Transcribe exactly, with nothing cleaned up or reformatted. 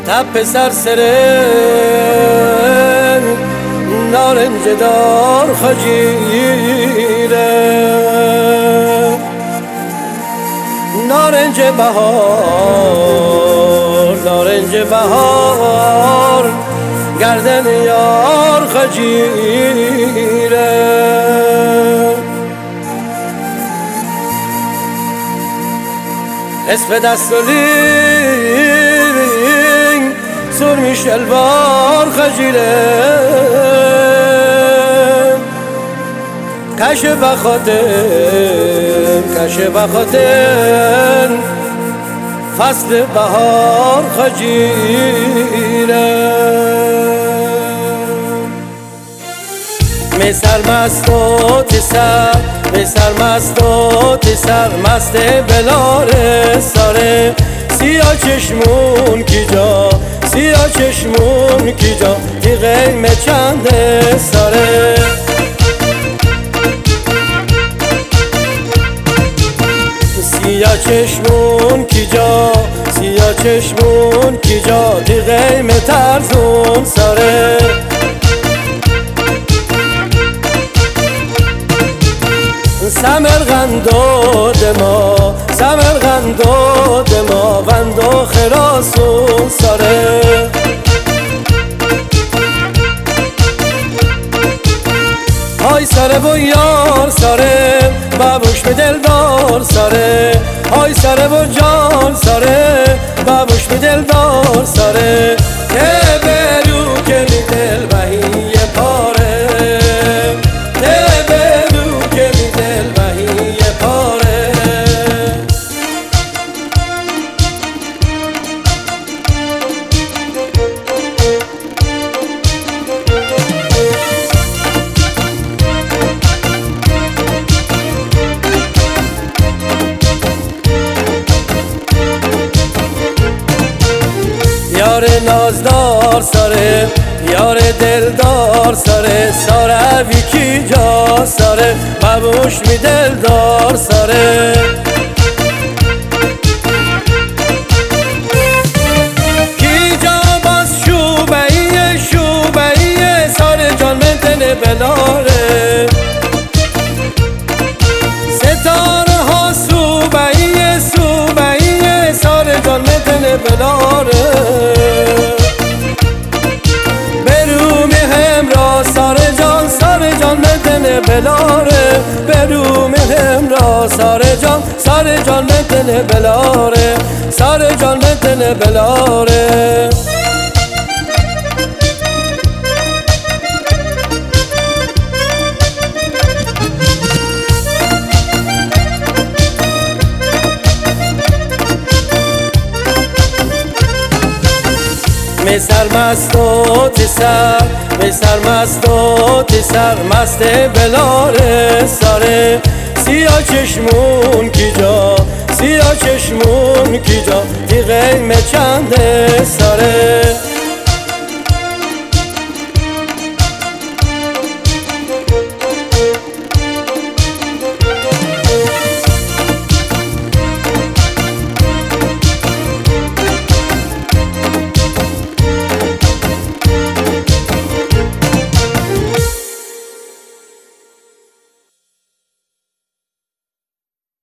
تپ سرسره نارنج دار خجیره نارنج بهار نارنج بهار گردن یار خجیره اسم دستولی سرمی شلوار خجیره کش بخاطر کش بخاطر فصل بهار خجیره می سرمست و تیسر می سرمست و تیسر مست بلاره ساره سیاه چشمون کی جا سیاه چشمون کی جا تی غیم چنده ساره سیاه چشمون کی جا سیاه چشمون کی جا تی غیم ترزون ساره سمرقند و دما سمرقند و دما وند و خراسون ساره های ساره و یار ساره بابوش به دلدار ساره های ساره و جان ساره بابوش به دلدار ساره که برو که می دل بهی پاره یار نازدار ساره یار دلدار ساره ساره ویکی جا ساره بابوش می دلدار ساره کی جا باز شوبهیه شوبهیه ساره جان من دل بلاره ستاره ها سوبهیه سوبهیه ساره جان من دل بلاره ساره جان ساره جان مدن بلاره برو مهم را ساره جان ساره جان مدن بلاره ساره جان مدن بلاره می سرمست و تیسر می سرمست و تیسر مست بلاره ساره سیاه چشمون کی جا سیاه چشمون کی جا تی غیم چنده